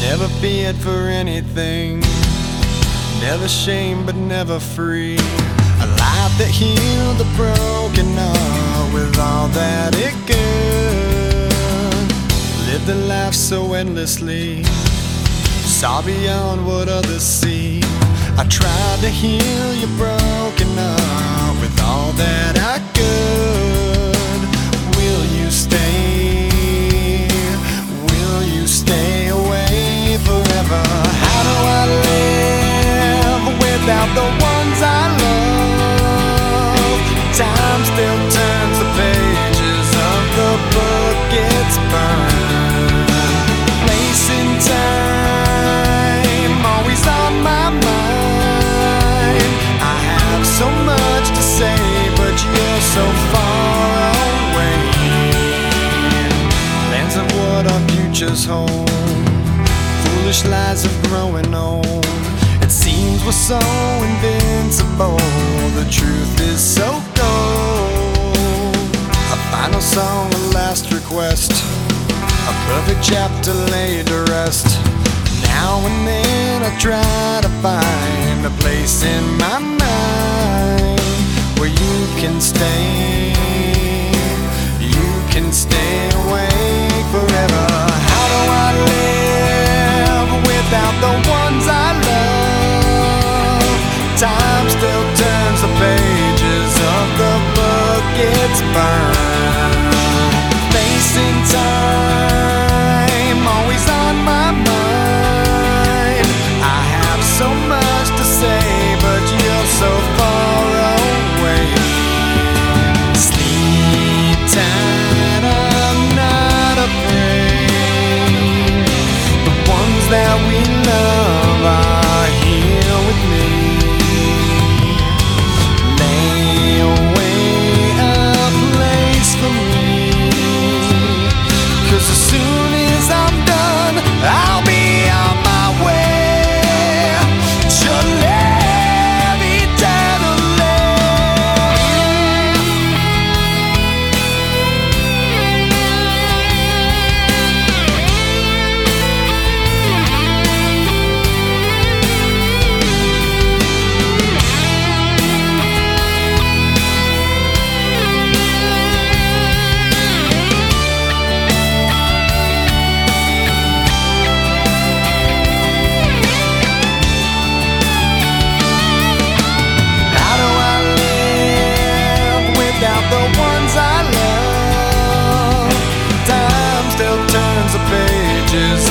Never feared for anything, never shamed but never free. A life that healed the broken heart with all that it could. Lived a life so endlessly, saw beyond what others see. I tried to heal your broken heart with all that I could. Will you stay? Will you stay away forever? How do I live without the ones I love? Time still turns the pages of the book it's burned. Place in time, always on my mind. I have so much to say, but you're so far away. Plans of what our futures hold, foolish lies of growing old. It seems we're so invincible, the truth is so cold. A final song, a last request, a perfect chapter laid to rest. Now and then I try to find a place in my mind where you can stay, you can stay awake forever. How do I live without the ones I love? Time still turns the pages of the book it's burned. Facing time, always on my mind. I have so much to say, but you're so far away. Sleep tight, I'm not afraid. The ones that we love are here with me. Lay away a place for me, 'cause as soon as I'm done, I'll be on my way to live eternally. The ones I love, time still turns the pages